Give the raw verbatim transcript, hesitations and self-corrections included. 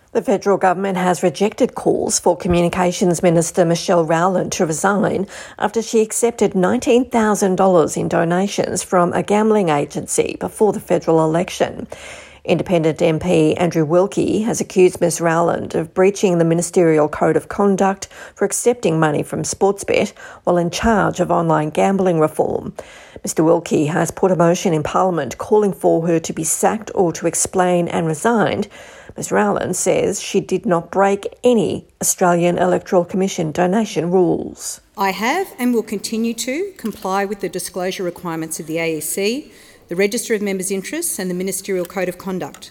The federal government has rejected calls for Communications Minister Michelle Rowland to resign after she accepted nineteen thousand dollars in donations from a gambling agency before the federal election. Independent M P Andrew Wilkie has accused Ms Rowland of breaching the Ministerial Code of Conduct for accepting money from Sportsbet while in charge of online gambling reform. Mr Wilkie has put a motion in Parliament calling for her to be sacked or to explain and resigned. Ms Rowland says she did not break any Australian Electoral Commission donation rules. I have and will continue to comply with the disclosure requirements of the A E C, the Register of Members' Interests and the Ministerial Code of Conduct.